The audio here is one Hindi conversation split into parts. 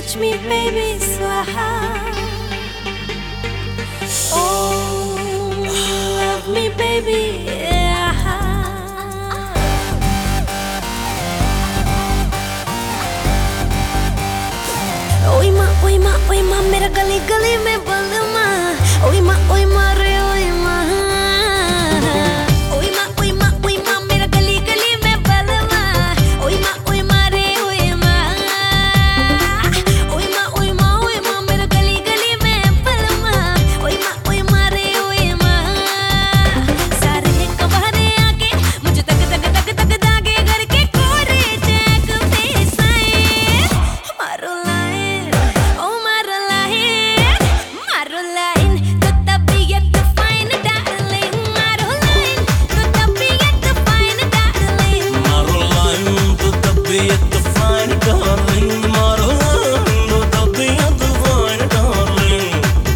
touch me, baby, swaha. Oh, love me, baby, yeah. ओई माँ मेरा गली गली में बलमा। ओई माँ रे ओई माँ। ओई माँ मेरा गली गली में बलमा। ओई माँ रे ओई माँ। ओई माँ मेरा गली गली में बलमा। ओई माँ रे ओई माँ। सारे कबारे आके मुझे तक दागे करके कोरे जैक पे साए मारो लाइन। ओ मारो लाइन तो तबीयत फाइन डार्लिंग। मारो लाइन तो तबीयत फाइन डार्लिंग। मारो लाइन तो तबीयत फाइन डार्लिंग। मारो लाइन तो तबीयत फाइन डार्लिंग।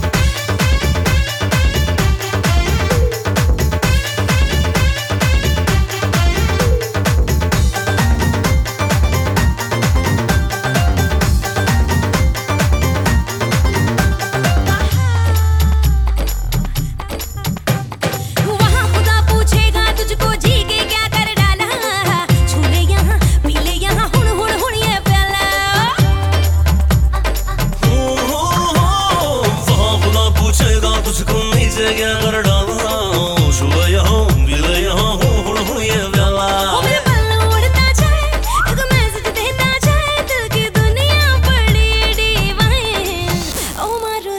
वहाँ खुदा पूछेगा तुझको जी के क्या कर डाला। छूले यहाँ पीले यहाँ हुण हुण हुण ये प्याला। वहाँ खुदा पूछेगा तुझको नीचे क्या कर डाला। सुबह यहाँ बिले यहाँ हो ये प्याला। ओ मेरे पल्लू उड़ता जाए एक मैसेज देता जाए दिल की दुनिया बड़ी डिवाइन। ओ मारो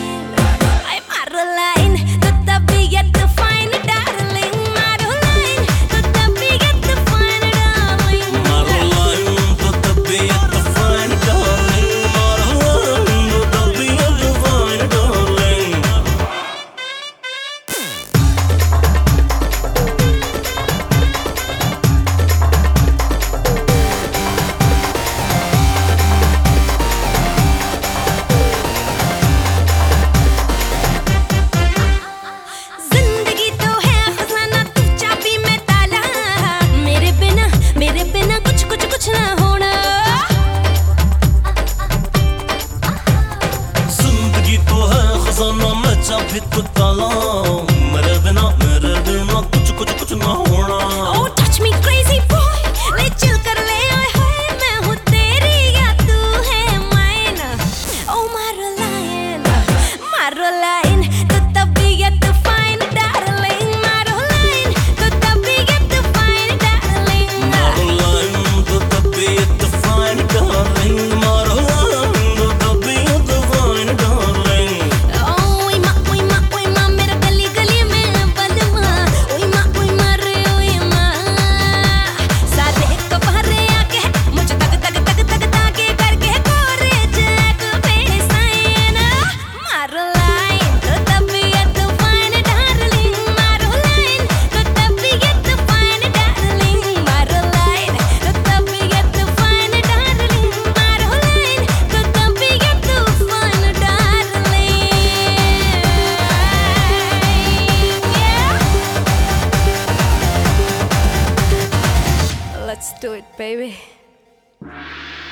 लाइन तो तबीयत फाइन डार्लिंग। मारो लाइन तो तबीयत फाइन डार्लिंग। मारो लाइन तो तबीयत फाइन डार्लिंग। मारो लाइन तो तबीयत फाइन डार्लिंग। जिंदगी तो है खजाना तू चाबी में ताला। मेरे बिना कुछ ना होना। जिंदगी तो है खजाना मैं चाबी तो ताला। मेरे बिना कुछ ना होना। Oh touch me crazy boy, ले चिल कर ले आए हाय। मैं हूँ तेरी या तू है mine। Oh मारो लाइन तो तबीयत फाइन डार्लिंग। मारो लाइन तो तबीयत फाइन डार्लिंग। मारो लाइन तो तबीयत फाइन डार्लिंग। मारो लाइन तो तबीयत फाइन डार्लिंग। ओई माँ मेरा गली गली में बलमा। ओई माँ रे ओई माँ। सारे कबारे आके मुझे तक दागे करके कोरे जैक पे साइन। मारो लाइन तो तबीयत फाइन डार्लिंग। मारो लाइन तो तबीयत फाइन डार्लिंग। मारो लाइन तो तबीयत फाइन डार्लिंग। मारो लाइन तो तबीयत fine darling. Let's do it, baby.